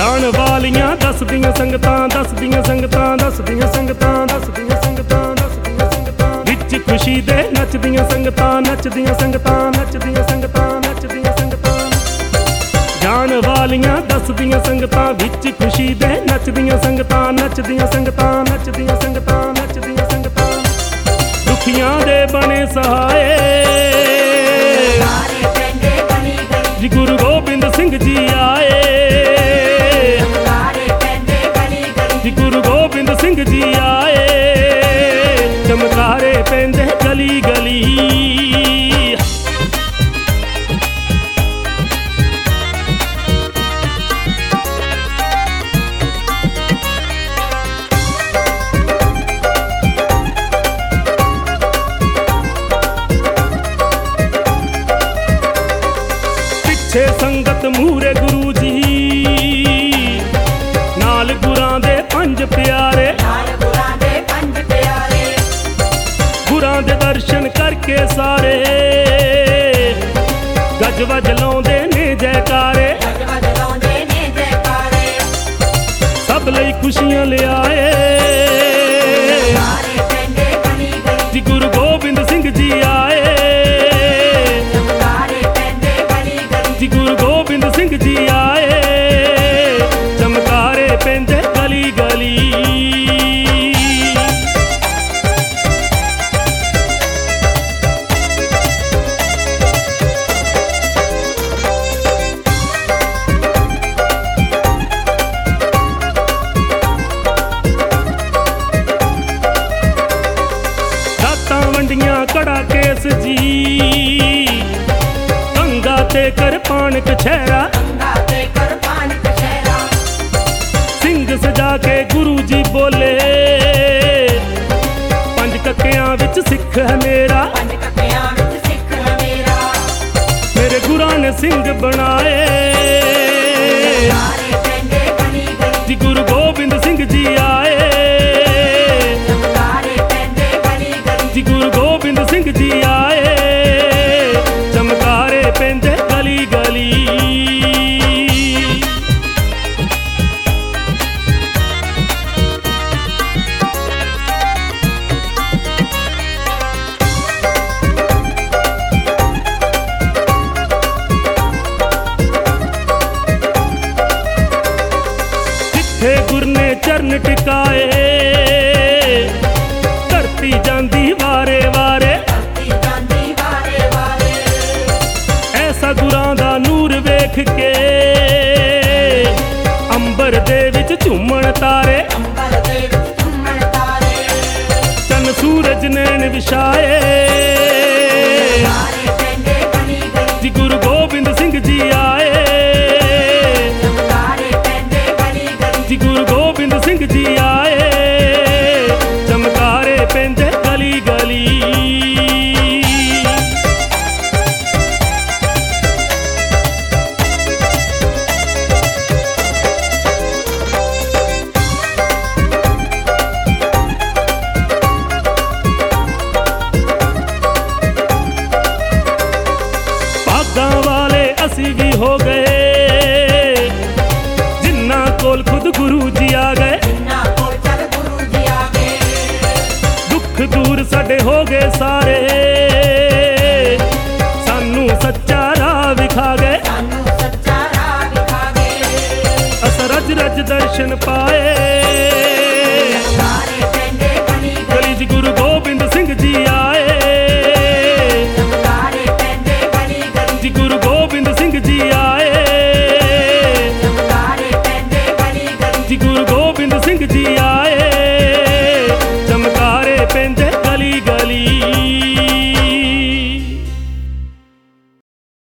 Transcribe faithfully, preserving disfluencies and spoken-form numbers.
ਜਾਣ ਵਾਲੀਆਂ ਦੱਸਦੀਆਂ ਸੰਗਤਾਂ ਦੱਸਦੀਆਂ ਸੰਗਤਾਂ ਦੱਸਦੀਆਂ ਸੰਗਤਾਂ ਦੱਸਦੀਆਂ ਸੰਗਤਾਂ ਦੱਸਦੀਆਂ ਸੰਗਤਾਂ ਵਿੱਚ ਖੁਸ਼ੀ ਦੇ ਨੱਚਦੀਆਂ ਸੰਗਤਾਂ ਨੱਚਦੀਆਂ ਸੰਗਤਾਂ ਨੱਚਦੀਆਂ ਸੰਗਤਾਂ ਨੱਚਦੀਆਂ ਸੰਗਤਾਂ ਜਾਣ ਵਾਲੀਆਂ ਦੱਸਦੀਆਂ ਸੰਗਤਾਂ ਵਿੱਚ ਖੁਸ਼ੀ ਦੇ ਨੱਚਦੀਆਂ ਸੰਗਤਾਂ ਨੱਚਦੀਆਂ ਸੰਗਤਾਂ ਨੱਚਦੀਆਂ ਸੰਗਤਾਂ ਨੱਚਦੀਆਂ ਸੰਗਤਾਂ ਦੁਖੀਆਂ ਦੇ ਬਣੇ ਸਹਾਏ ਜੀ ਗੁਰੂ ਗੋਬਿੰਦ ਸਿੰਘ ਜੀ ਆਏ ਜੀ ਗੁਰੂ ਗੋਬਿੰਦ ਸਿੰਘ ਜੀ ਆਏ ਚਮਕਾਰੇ ਪੈਂਦੇ ਗਲੀ ਗਲੀ ਪਿੱਛੇ ਸੰਗਤ ਮੂਹਰੇ ਗੁਰੂ ਜੀ ਨਾਲ ਗੁਰਾਂ ਦੇ ਪੰਜ ਪਿਆਰੇ ਨਾਲ ਗੁਰਾਂ ਦੇ ਪੰਜ ਪਿਆਰੇ ਗੁਰਾਂ ਦੇ ਦਰਸ਼ਨ ਕਰਕੇ ਸਾਰੇ ਗੱਜ ਵੱਜ ਲਾਉਂਦੇ ਨੇ ਜੈਕਾਰੇ ਗੱਜ ਵੱਜ ਲਾਉਂਦੇ ਨੇ ਜੈਕਾਰੇ ਸਭ ਲਈ ਖੁਸ਼ੀਆਂ ਲਿਆਏ ਸਾਰੇ ਪੈਂਦੇ ਗਲੀ ਗਲੀ ਜੀ ਗੁਰੂ ਗੋਬਿੰਦ ਸਿੰਘ ਜੀ ਆਏ ਸਾਰੇ ਪੈਂਦੇ ਗਲੀ ਗਲੀ ਜੀ ਗੁਰੂ ਗੋਬਿੰਦ ਸਿੰਘ ਜੀ ਆਏ ਚਮਕਾਰੇ ਪੈਂਦੇ ਗਲੀ ਗਲੀ ਦਾਤਾਂ ਵੰਡੀਆਂ ਕੜਾ ਕੇਸ ਜੀ ਗੰਗਾ ਤੇ ਕਿਰਪਾਨ ਕਛਹਿਰਾ ਸਿੰਘ ਸਜਾ ਕੇ ਗੁਰੂ ਜੀ ਬੋਲੇ ਪੰਜ ਕੱਕਿਆਂ ਵਿੱਚ ਸਿੱਖ ਹੈ ਮੇਰਾ ਪੰਜ ਕੱਕਿਆਂ ਵਿੱਚ ਸਿੱਖ ਹੈ ਮੇਰਾ ਮੇਰੇ ਗੁਰਾਂ ਨੇ ਸਿੰਘ ਬਣਾਏ ਸਾਰੇ ਪੈਂਦੇ ਗਲੀ ਗਲੀ ਜੀ ਗੁਰੂ ਗੋਬਿੰਦ ਸਿੰਘ ਜੀ ਆਏ ਸਾਰੇ ਪੈਂਦੇ ਗਲੀ ਗਲੀ ਜੀ ਗੁਰੂ ਗੋਬਿੰਦ ਸਿੰਘ ਜੀ ਆਏ ਚਮਕਾਰੇ ਪੈਂਦੇ ਗਲੀ ਗਲੀ ਜਿੱਥੇ ਗੁਰ ਨੇ ਚਰਨ ਟਿਕਾਏ ਧਰਤੀ ਜਾਂਦੀ ਵਾਰੇ ਵਾਰੇ ਧਰਤੀ ਜਾਂਦੀ ਵਾਰੇ ਵਾਰੇ ਐਸਾ ਗੁਰਾਂ ਦਾ ਨੂਰ ਵੇਖ ਕੇ ਅੰਬਰ ਦੇ ਵਿੱਚ ਝੂਮਣ ਤਾਰੇ ਅੰਬਰ ਦੇ ਵਿੱਚ ਝੂਮਣ ਤਾਰੇ ਚੰਨ ਸੂਰਜ ਨੈਣ ਵਿਛਾਏ ਸਾਰੇ ਪੈਂਦੇ ਗਲੀ ਗਲੀ ਜੀ ਗੁਰੂ ਗੋਬਿੰਦ ਸਿੰਘ ਜੀ ਆਏ ਸਾਰੇ ਪੈਂਦੇ ਗਲੀ ਗਲੀ ਜੀ ਗੁਰੂ ਗੋਬਿੰਦ ਸਿੰਘ ਜੀ ਆਏ ਚਮਕਾਰੇ ਪੈਂਦੇ ਗਲੀ ਗਲੀ ਭਾਗਾਂ ਵਾਲੇ ਅਸੀਂ ਵੀ ਹੋ ਗਏ ਜਿਨ੍ਹਾਂ ਕੋਲ ਖੁਦ ਗੁਰੂ ਜੀ ਆ ਗਏ ਦੁੱਖ ਦੂਰ ਸਾਡੇ ਹੋ ਗਏ ਸਾਰੇ